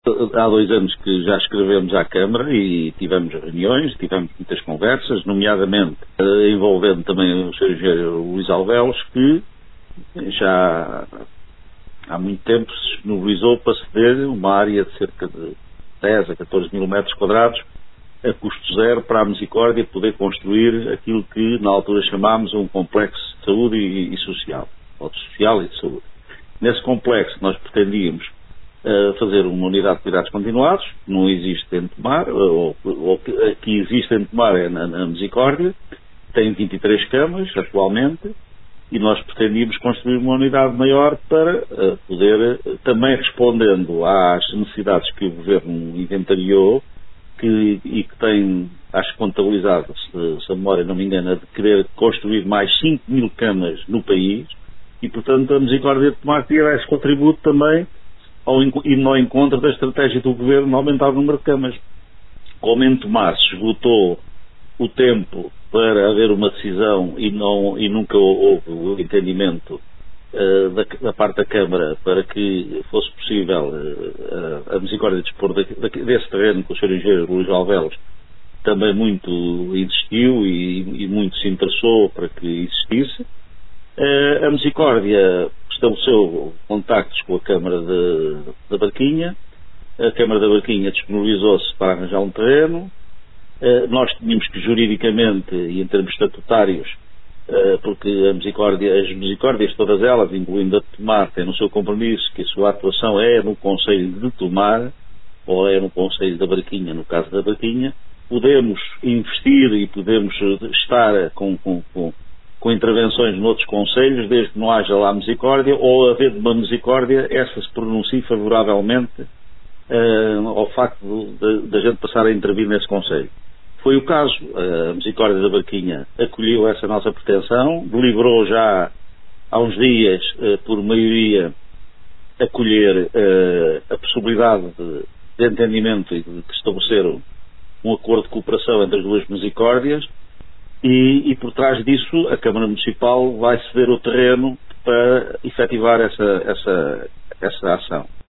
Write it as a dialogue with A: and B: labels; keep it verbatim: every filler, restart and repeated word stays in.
A: Há dois anos que já escrevemos à Câmara e tivemos reuniões, tivemos muitas conversas, nomeadamente eh, envolvendo também o senhor Engenheiro Luís Alvelos, que já há muito tempo se disponibilizou para ceder uma área de cerca de dez a catorze mil metros quadrados a custo zero para a Misericórdia poder construir aquilo que na altura chamámos um complexo de saúde e, e social, ou de social e de saúde. Nesse complexo nós pretendíamos uh, fazer uma unidade de cuidados continuados, não existe em Tomar, ou, ou que, que existe em Tomar é na, na Misericórdia, tem vinte e três camas atualmente, e nós pretendíamos construir uma unidade maior para uh, poder, uh, também respondendo às necessidades que o Governo inventariou, que, e que tem, acho contabilizado, se, se a memória não me engana, de querer construir mais cinco mil camas no país, e portanto a Misericórdia de Tomar tira esse contributo também ao, e ao encontro da estratégia do Governo de aumentar o número de camas. Como em Tomar se esgotou o tempo para haver uma decisão e, não, e nunca houve o entendimento uh, da, da parte da Câmara para que fosse possível uh, a Misericórdia dispor de, de, desse terreno, que o senhor Engenheiro Luís Alvelos também muito insistiu e, e muito se interessou para que existisse. Uh, a Misericórdia estabeleceu contactos com a Câmara de, da Barquinha, a Câmara da Barquinha disponibilizou-se para arranjar um terreno. Uh, nós tínhamos que juridicamente e em termos estatutários, uh, porque a Misericórdia, as Misericórdias todas elas, incluindo a de Tomar, têm no seu compromisso que a sua atuação é no Conselho de Tomar, ou é no Conselho da Barquinha, no caso da Barquinha, podemos investir e podemos estar com, com, com, com intervenções noutros conselhos, desde que não haja lá Misericórdia, ou havendo uma Misericórdia, essa se pronuncie favoravelmente uh, ao facto da gente passar a intervir nesse Conselho. Foi o caso, a Misericórdia da Barquinha acolheu essa nossa pretensão, deliberou já há uns dias, por maioria, acolher a possibilidade de, de entendimento e de estabelecer um acordo de cooperação entre as duas Misericórdias e, e por trás disso a Câmara Municipal vai ceder o terreno para efetivar essa, essa, essa ação.